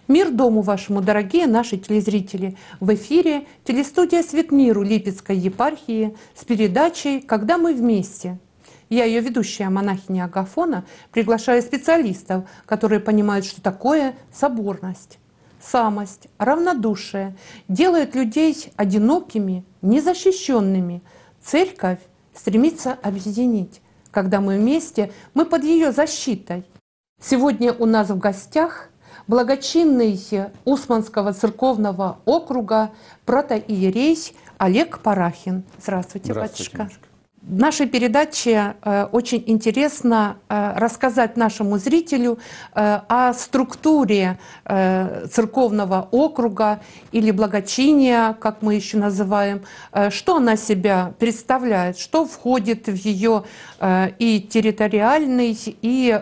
Мир дому вашему, дорогие наши телезрители! В эфире телестудия «Свет миру» Липецкой епархии с передачей «Когда мы вместе». Я, ее ведущая, монахиня Агафона, приглашаю специалистов, которые понимают, что такое соборность, самость, равнодушие, делают людей одинокими, незащищенными. Церковь стремится объединить. Когда мы вместе, мы под ее защитой. Сегодня у нас в гостях благочинный Усманского церковного округа протоиерей Олег Парахин. Здравствуйте, батюшка. Немножко. В нашей передаче очень интересно рассказать нашему зрителю о структуре церковного округа или благочиния, как мы еще называем, что она себя представляет, что входит в ее и территориальный, и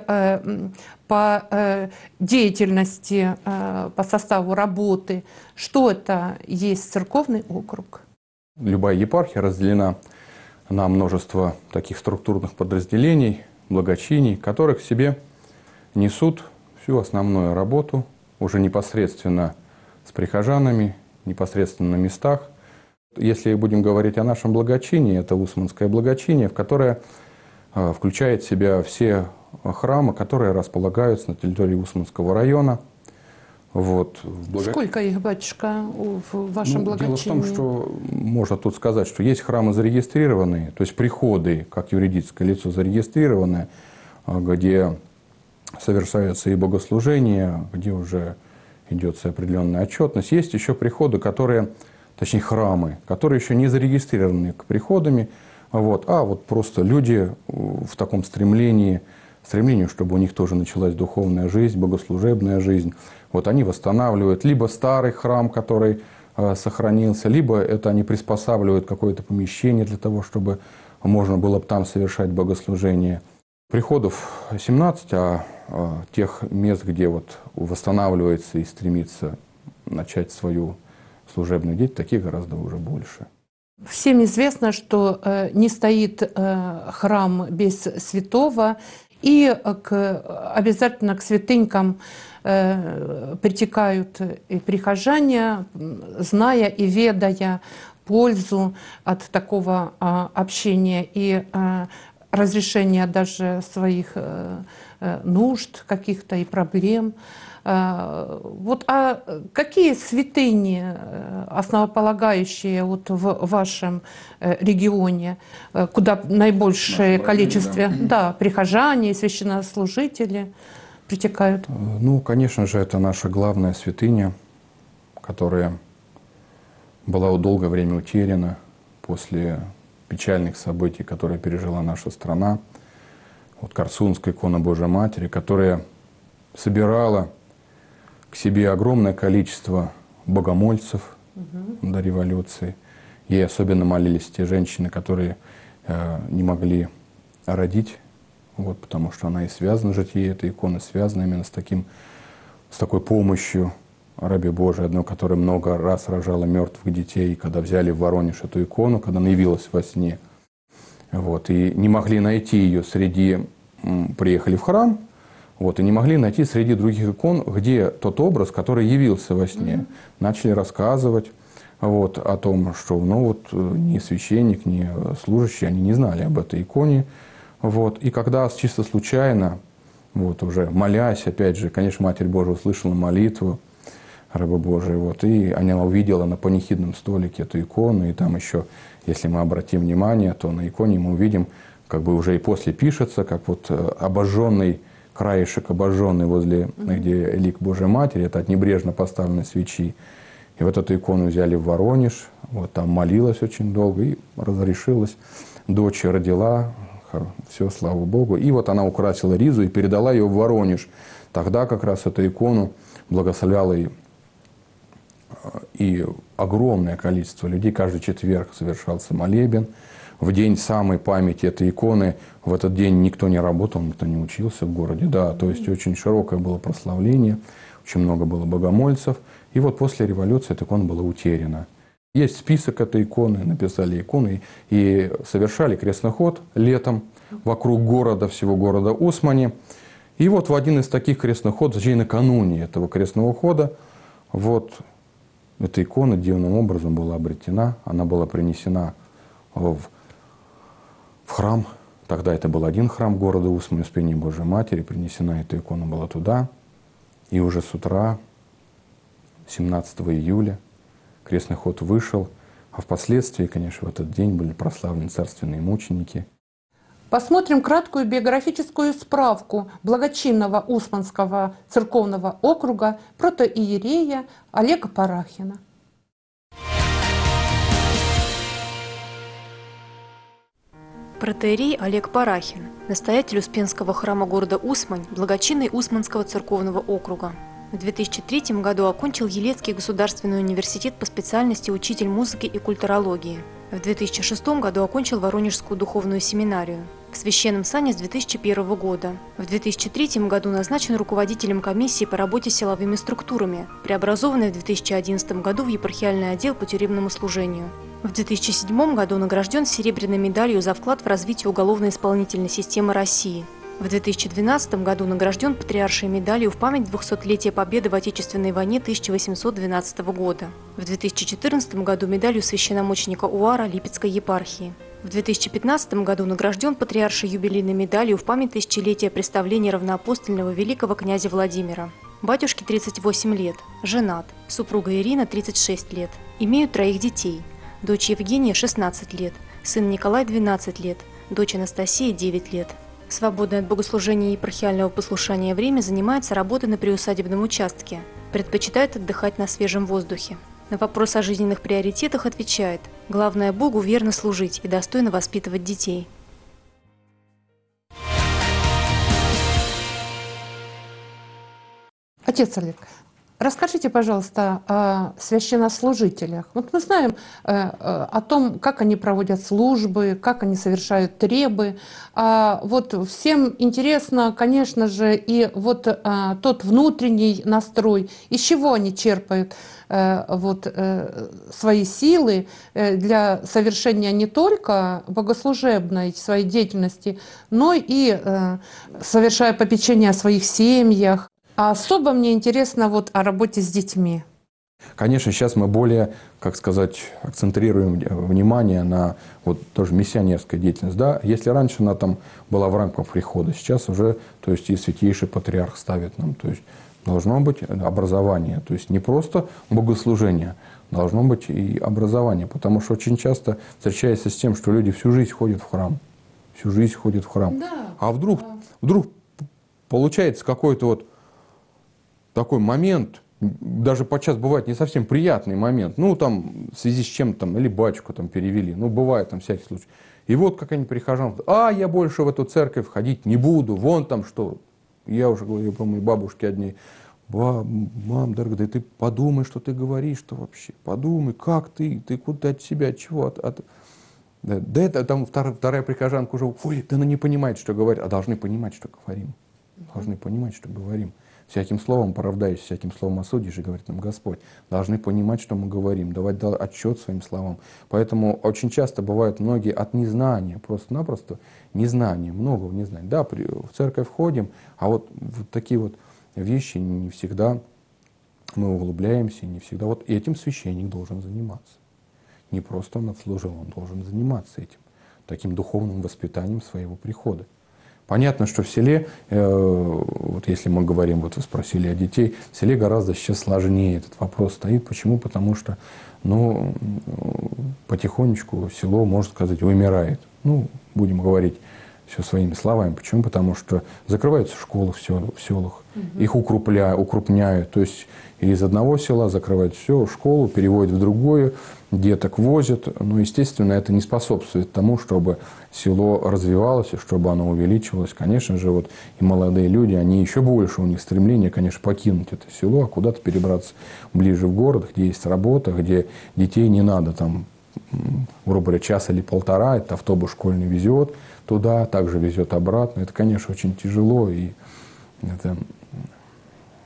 по деятельности, по составу работы. Что это есть церковный округ? Любая епархия разделена на множество таких структурных подразделений, благочиний, которые в себе несут всю основную работу уже непосредственно с прихожанами, непосредственно на местах. Если будем говорить о нашем благочинии, это Усманское благочиние, в которое включает в себя все храмы, которые располагаются на территории Усманского района. Вот. Сколько их, батюшка, в вашем благочинии? Дело в том, что можно тут сказать, что есть храмы зарегистрированные, то есть приходы, как юридическое лицо зарегистрированное, где совершаются и богослужения, где уже идет определенная отчетность. Есть еще приходы, которые, точнее храмы, которые еще не зарегистрированы к приходами, а вот просто люди в таком стремлении, чтобы у них тоже началась духовная жизнь, богослужебная жизнь. Вот они восстанавливают либо старый храм, который сохранился, либо это они приспосабливают какое-то помещение для того, чтобы можно было там совершать богослужение. Приходов 17, а тех мест, где вот восстанавливается и стремится начать свою служебную деятельность, таких гораздо уже больше. Всем известно, что не стоит храм без святого, и обязательно к святынькам притекают и прихожане, зная и ведая пользу от такого общения и разрешения даже своих нужд каких-то и проблем. А какие святыни основополагающие вот в вашем регионе, куда наибольшее количество прихожане и священнослужители притекают? Ну, конечно же, это наша главная святыня, которая была долгое время утеряна после печальных событий, которые пережила наша страна. Вот Корсунская икона Божией Матери, которая собирала к себе огромное количество богомольцев до революции. Ей особенно молились те женщины, которые не могли родить, потому что она и связана, житие этой иконы связана именно с такой помощью раби Божией, одной, которая много раз рожала мертвых детей. И когда взяли в Воронеж эту икону, когда она явилась во сне, и не могли найти ее приехали в храм, и не могли найти среди других икон, где тот образ, который явился во сне. Начали рассказывать о том, что ни священник, ни служащие, они не знали об этой иконе. И когда чисто случайно, уже молясь, опять же, конечно, Матерь Божия услышала молитву раба Божия, и она увидела на панихидном столике эту икону, и там еще, если мы обратим внимание, то на иконе мы увидим, уже и после пишется, как обожженный краешек, обожженный возле, где лик Божией Матери, это от небрежно поставленной свечи. И эту икону взяли в Воронеж, там молилась очень долго и разрешилась. Дочь родила, все, слава Богу. И она украсила ризу и передала ее в Воронеж. Тогда как раз эту икону благословляло и огромное количество людей. Каждый четверг совершался молебен. В день самой памяти этой иконы, в этот день никто не работал, никто не учился в городе. То есть очень широкое было прославление, очень много было богомольцев. И после революции эта икона была утеряна. Есть список этой иконы, написали иконы и совершали крестный ход летом вокруг города, всего города Усмани. И вот в один из таких крестных ходов, точнее накануне этого крестного хода, вот эта икона дивным образом была обретена, она была принесена в храм. Тогда это был один храм города Усмань, Успения Божией Матери. Принесена эта икона была туда. И уже с утра, 17 июля, крестный ход вышел. А впоследствии, конечно, в этот день были прославлены царственные мученики. Посмотрим краткую биографическую справку благочинного Усманского церковного округа протоиерея Олега Парахина. Протоиерей Олег Парахин, настоятель Успенского храма города Усмань, благочинный Усманского церковного округа. В 2003 году окончил Елецкий государственный университет по специальности учитель музыки и культурологии. В 2006 году окончил Воронежскую духовную семинарию. В священном сане с 2001 года. В 2003 году назначен руководителем комиссии по работе с силовыми структурами, преобразованной в 2011 году в епархиальный отдел по тюремному служению. В 2007 году награжден серебряной медалью за вклад в развитие уголовно-исполнительной системы России. В 2012 году награжден патриаршей медалью в память 200-летия Победы в Отечественной войне 1812 года. В 2014 году медалью священномученика УАРа Липецкой епархии. В 2015 году награжден патриаршей юбилейной медалью в память тысячелетия представления равноапостольного великого князя Владимира. Батюшке 38 лет, женат, супруга Ирина 36 лет. Имеют 3 детей. Дочь Евгения 16 лет, сын Николай 12 лет, дочь Анастасия 9 лет. В свободное от богослужения и епархиального послушания время занимается работой на приусадебном участке. Предпочитает отдыхать на свежем воздухе. На вопрос о жизненных приоритетах отвечает: «Главное Богу верно служить и достойно воспитывать детей». Отец Олег, расскажите, пожалуйста, о священнослужителях. Вот мы знаем о том, как они проводят службы, как они совершают требы. Вот всем интересно, конечно же, и вот тот внутренний настрой, из чего они черпают свои силы для совершения не только богослужебной своей деятельности, но и совершая попечение о своих семьях. А особо мне интересно вот о работе с детьми. Конечно, сейчас мы более, как сказать, акцентрируем внимание на вот тоже миссионерскую деятельность. Да? Если раньше она там была в рамках прихода, сейчас уже, то есть и святейший патриарх ставит нам, то есть должно быть образование, то есть не просто богослужение, должно быть и образование, потому что очень часто встречается с тем, что люди всю жизнь ходят в храм, всю жизнь ходят в храм, Да. а вдруг получается какой-то вот такой момент, даже подчас бывает не совсем приятный момент, ну там в связи с чем-то там, или батюшку там перевели, ну бывает там всякий случай. И вот как они прихожан, я больше в эту церковь ходить не буду, вон там что. Я уже говорю про моей бабушке одни: мам, дорогая, да ты подумай, что ты говоришь-то вообще, подумай, как ты куда от себя, от чего, да это там вторая прихожанка уже, да она не понимает, что говорит, а должны понимать, что говорим, должны понимать, что говорим. Всяким словом оправдаешь, всяким словом осудишь, и говорит нам Господь. Должны понимать, что мы говорим, давать отчет своим словам. Поэтому очень часто бывают многие от незнания, просто-напросто незнание, многого не знания. Да, в церковь ходим, а вот такие вот вещи не всегда мы углубляемся, не всегда. Вот этим священник должен заниматься. Не просто он отслужил, он должен заниматься этим, таким духовным воспитанием своего прихода. Понятно, что в селе, вот если мы говорим, вот вы спросили о детей, в селе гораздо сейчас сложнее этот вопрос стоит. Почему? Потому что, потихонечку село, можно сказать, вымирает. Будем говорить все своими словами. Почему? Потому что закрываются школы в селах, их укрупняют. То есть из одного села закрывают все, школу переводят в другое, деток возят. Но, естественно, это не способствует тому, чтобы село развивалось, и чтобы оно увеличивалось. Конечно же, вот и молодые люди, они еще больше, у них стремление, конечно, покинуть это село, а куда-то перебраться ближе в город, где есть работа, где детей не надо там, грубо говоря, час или полтора, это автобус школьный везет туда, также везет обратно. Это, конечно, очень тяжело, и это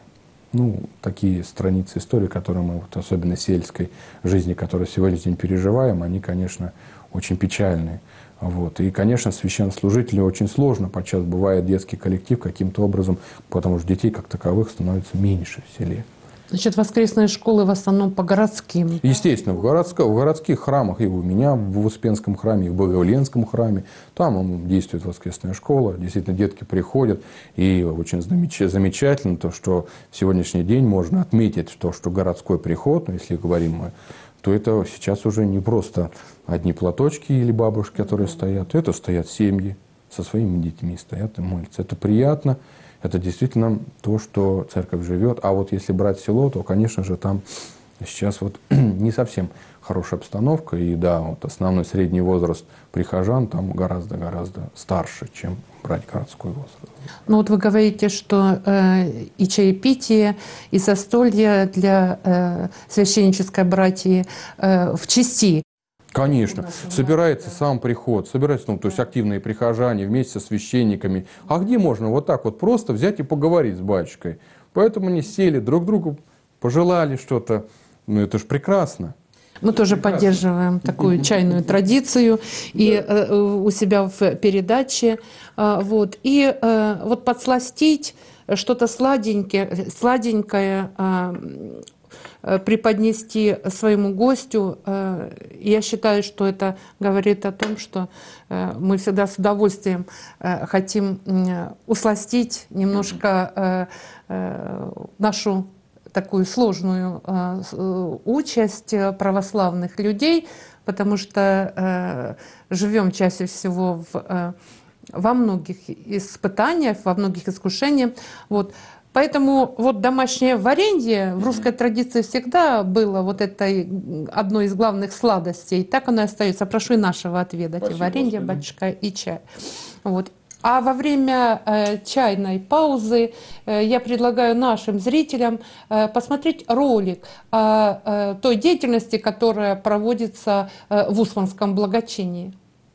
ну, такие страницы истории, которые мы, вот, особенно сельской жизни, которую сегодня день переживаем, они, конечно, очень печальные. Вот. И, конечно, священнослужителю очень сложно, подчас бывает детский коллектив каким-то образом, потому что детей как таковых становится меньше в селе. Значит, воскресные школы в основном по городским. Естественно, в городских храмах, и у меня в Успенском храме, и в Богоявленском храме, там действует воскресная школа, действительно детки приходят, и очень замечательно то, что в сегодняшний день можно отметить то, что городской приход, если говорим мы, то это сейчас уже не просто одни платочки или бабушки, которые стоят, это стоят семьи со своими детьми, стоят и молятся. Это приятно. Это действительно то, что церковь живет. А вот если брать село, то, конечно же, там сейчас вот не совсем хорошая обстановка. И да, вот основной средний возраст прихожан там гораздо-гораздо старше, чем брать городской возраст. Ну вот вы говорите, что и чаепитие, и застолье для священнической братьи в части. Конечно. Собирается сам приход, собираются, ну, то есть активные прихожане вместе со священниками. А где можно вот так вот просто взять и поговорить с батюшкой? Поэтому они сели, друг другу пожелали что-то. Ну, это ж прекрасно. Мы тоже поддерживаем такую чайную традицию и у себя в передаче. Вот. И вот подсластить что-то сладенькое, преподнести своему гостю. Я считаю, что это говорит о том, что мы всегда с удовольствием хотим усластить немножко нашу такую сложную участь православных людей, потому что живем чаще всего во многих испытаниях, во многих искушениях. Вот. Поэтому вот домашнее варенье в русской традиции всегда было вот это одной из главных сладостей. Так оно и остается. Прошу и нашего отведать. Спасибо, и варенье, Господи. Батюшка, и чай. Вот. А во время чайной паузы я предлагаю нашим зрителям посмотреть ролик о той деятельности, которая проводится в Усманском благочинии.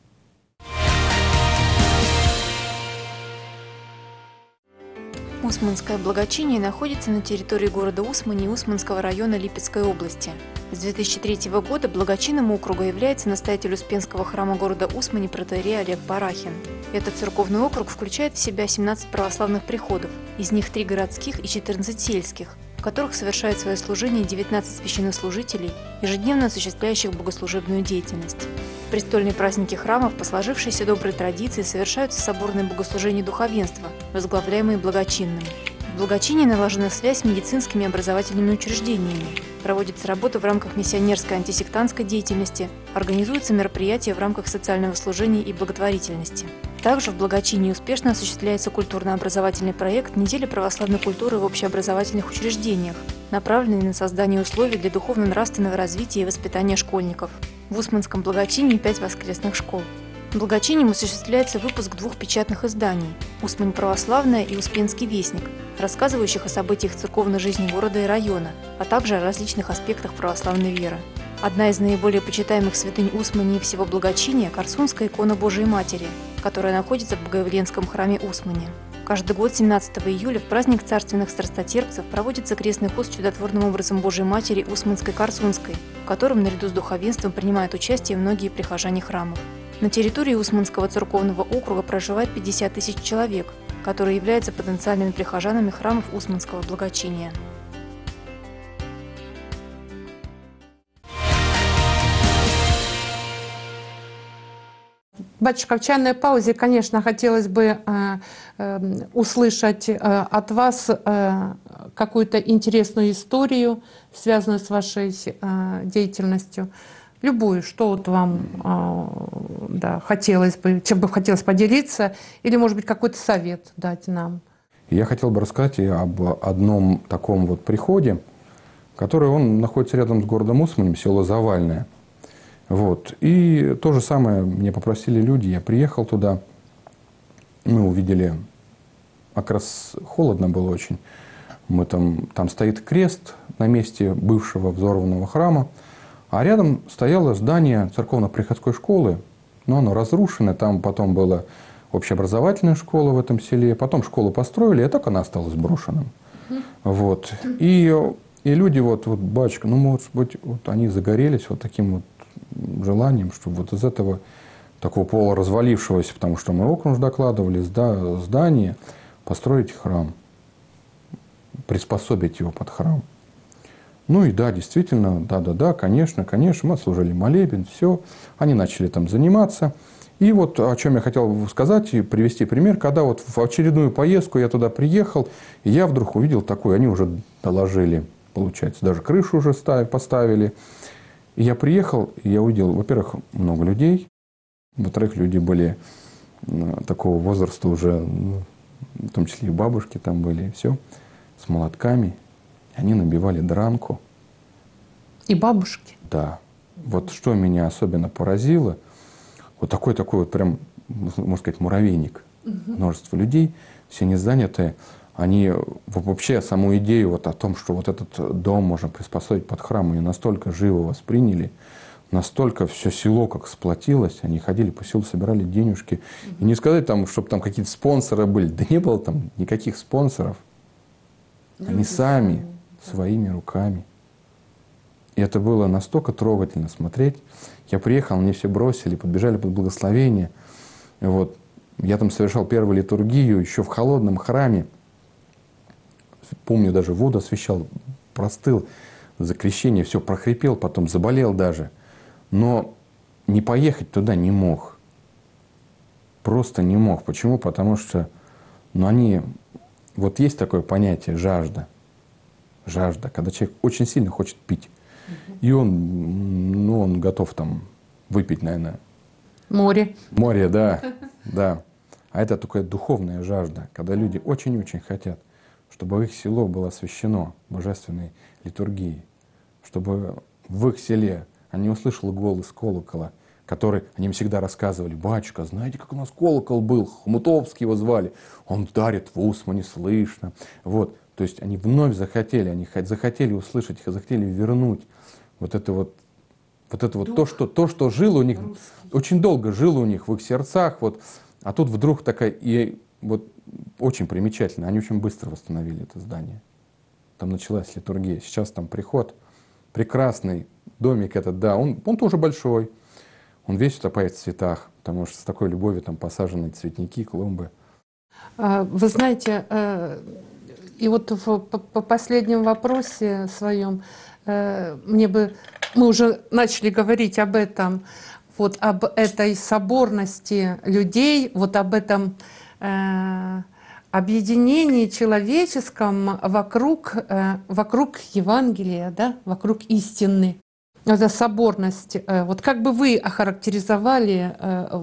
Усманское благочиние находится на территории города Усмани и Усманского района Липецкой области. С 2003 года благочинным округа является настоятель Успенского храма города Усмани протоиерей Олег Парахин. Этот церковный округ включает в себя 17 православных приходов, из них 3 городских и 14 сельских, в которых совершают свое служение 19 священнослужителей, ежедневно осуществляющих богослужебную деятельность. В престольные праздники храмов по сложившейся доброй традиции совершаются соборные богослужения духовенства, возглавляемые благочинным. В благочинии налажена связь с медицинскими и образовательными учреждениями, проводится работа в рамках миссионерской антисектантской деятельности, организуются мероприятия в рамках социального служения и благотворительности. Также в благочинии успешно осуществляется культурно-образовательный проект «Неделя православной культуры в общеобразовательных учреждениях», направленный на создание условий для духовно-нравственного развития и воспитания школьников. В Усманском благочинии 5 воскресных школ. Благочинием осуществляется выпуск 2 печатных изданий «Усмань православная» и «Успенский вестник», рассказывающих о событиях церковной жизни города и района, а также о различных аспектах православной веры. Одна из наиболее почитаемых святынь Усмани и всего благочиния – Корсунская икона Божией Матери, которая находится в Богоявленском храме Усмани. Каждый год 17 июля в праздник царственных страстотерпцев проводится крестный ход с чудотворным образом Божией Матери Усманской Корсунской, в котором наряду с духовенством принимают участие многие прихожане храмов. На территории Усманского церковного округа проживает 50 тысяч человек, которые являются потенциальными прихожанами храмов Усманского благочиния. Батюшка, в чайной паузе, конечно, хотелось бы услышать от вас какую-то интересную историю, связанную с вашей деятельностью. Любую, что вот вам да, хотелось бы, чем бы хотелось поделиться, или, может быть, какой-то совет дать нам. Я хотел бы рассказать об одном таком вот приходе, который он находится рядом с городом Усманем, село Завальное. Вот. И то же самое мне попросили люди, я приехал туда, мы увидели, как раз холодно было очень, там стоит крест на месте бывшего взорванного храма, а рядом стояло здание церковно-приходской школы, но оно разрушено, там потом была общеобразовательная школа в этом селе, потом школу построили, и так она осталась брошенным. Вот. И люди, вот батюшка, ну, может быть, вот они загорелись вот таким вот желанием, чтобы вот из этого такого полуразвалившегося, потому что мы окна уже докладывали, здание, построить храм, приспособить его под храм. Ну и да, действительно, да, конечно, мы отслужили молебен, все, они начали там заниматься. И вот о чем я хотел сказать и привести пример, когда вот в очередную поездку я туда приехал, и я вдруг увидел такое, они уже доложили, получается, даже крышу уже поставили. И я приехал, и я увидел, во-первых, много людей, во-вторых, люди были такого возраста уже, ну, в том числе и бабушки там были, и все, с молотками. Они набивали дранку. И бабушки. Да. Вот что меня особенно поразило, вот такой вот прям, можно сказать, муравейник. Множество людей, все не занятые. Они вообще саму идею вот о том, что вот этот дом можно приспособить под храм, они настолько живо восприняли, настолько все село как сплотилось, они ходили по селу, собирали денежки. И не сказать там, чтобы там какие-то спонсоры были. Да не было там никаких спонсоров. Они сами, своими руками. И это было настолько трогательно смотреть. Я приехал, они все бросили, подбежали под благословение. И вот. Я там совершал первую литургию еще в холодном храме. Помню, даже воду освящал, простыл за крещение, все, прохрипел, потом заболел даже. Но не поехать туда не мог. Просто не мог. Почему? Потому что они... Вот есть такое понятие жажда. Жажда, когда человек очень сильно хочет пить. И он готов там выпить, наверное. Море. Море, да. Да. А это только духовная жажда, когда люди очень-очень хотят, чтобы их село было освящено божественной литургией, чтобы в их селе они услышали голос колокола, который они им всегда рассказывали: батюшка, знаете, как у нас колокол был, Хомутовский его звали, он ударит в Усмане, слышно. Вот. То есть они вновь захотели, они захотели услышать, захотели вернуть вот это то, что жило у них, очень долго жило у них в их сердцах. Вот. А тут вдруг такая, и вот очень примечательно, они очень быстро восстановили это здание. Там началась литургия, сейчас там приход, прекрасный домик этот, да, он тоже большой, он весь утопает в цветах, потому что с такой любовью там посажены цветники, клумбы. Вы знаете, и вот по последнем вопросе своем, мы уже начали говорить об этом, вот об этой соборности людей, вот об этом объединении человеческом вокруг Евангелия, да, вокруг истины. Это соборность. Вот как бы вы охарактеризовали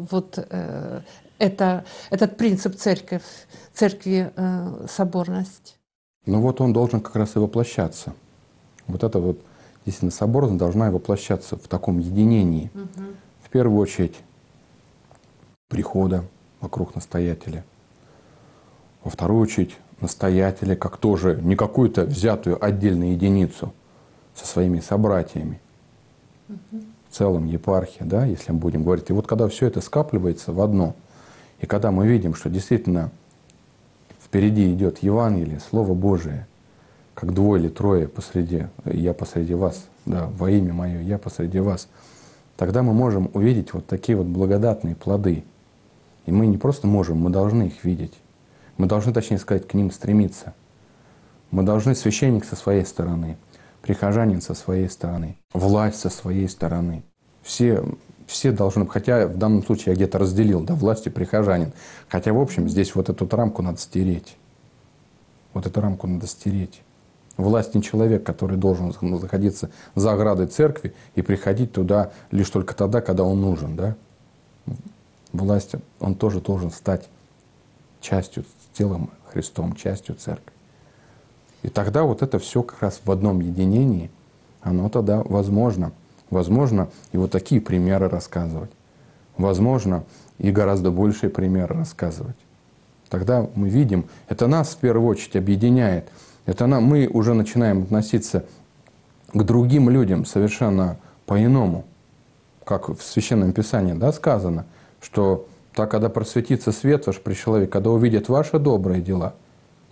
этот принцип церкви соборность? Ну вот он должен как раз и воплощаться. Вот эта вот действительно соборность должна и воплощаться в таком единении. В первую очередь прихода вокруг настоятеля. Во вторую очередь настоятеля, как тоже не какую-то взятую отдельную единицу со своими собратьями. В целом епархия, да, если мы будем говорить. И вот когда все это скапливается в одно, и когда мы видим, что действительно впереди идет Евангелие, Слово Божие, как двое или трое посреди, я посреди вас, да, во имя Мое, я посреди вас, тогда мы можем увидеть вот такие вот благодатные плоды. И мы не просто можем, мы должны их видеть. Мы должны, точнее сказать, к ним стремиться. Мы должны, священник со своей стороны, прихожанин со своей стороны, власть со своей стороны. Все должны, хотя в данном случае я где-то разделил, да, власть и прихожанин. Хотя, в общем, здесь вот эту рамку надо стереть. Вот эту рамку надо стереть. Власть не человек, который должен находиться за оградой церкви и приходить туда лишь только тогда, когда он нужен, да. Власть, он тоже должен стать частью, телом Христом, частью церкви. И тогда вот это все как раз в одном единении, оно тогда возможно. Возможно и вот такие примеры рассказывать. Возможно и гораздо большие примеры рассказывать. Тогда мы видим, это нас в первую очередь объединяет. Мы уже начинаем относиться к другим людям совершенно по-иному. Как в Священном Писании, да, сказано, что так, когда просветится свет ваш при человеке, когда увидят ваши добрые дела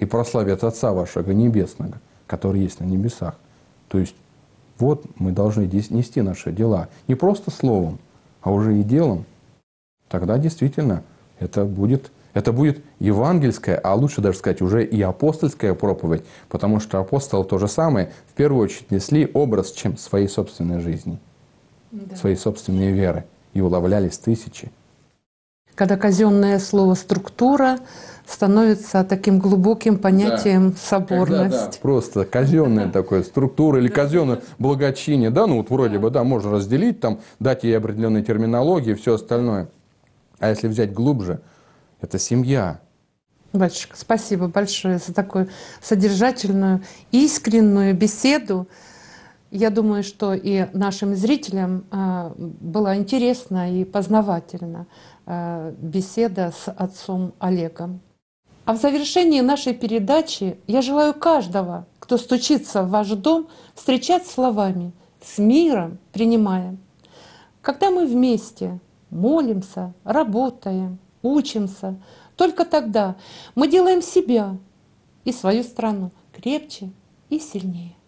и прославят Отца вашего Небесного, который есть на небесах. То есть вот мы должны нести наши дела не просто словом, а уже и делом. Тогда действительно это будет евангельская, а лучше даже сказать уже и апостольская проповедь, потому что апостолы то же самое в первую очередь несли образ чем своей собственной жизни, своей собственной веры, и уловлялись тысячи. Когда казенное слово «структура» становится таким глубоким понятием соборность. Да, просто казенная такая структура или казенное благочиние. Да, ну вот вроде бы, да, можно разделить, там, дать ей определенной терминологии и все остальное. А если взять глубже, это семья. Батюшка, спасибо большое за такую содержательную, искреннюю беседу. Я думаю, что и нашим зрителям была интересна и познавательна беседа с отцом Олегом. А в завершении нашей передачи я желаю каждого, кто стучится в ваш дом, встречать словами «С миром принимаем». Когда мы вместе молимся, работаем, учимся, только тогда мы делаем себя и свою страну крепче и сильнее.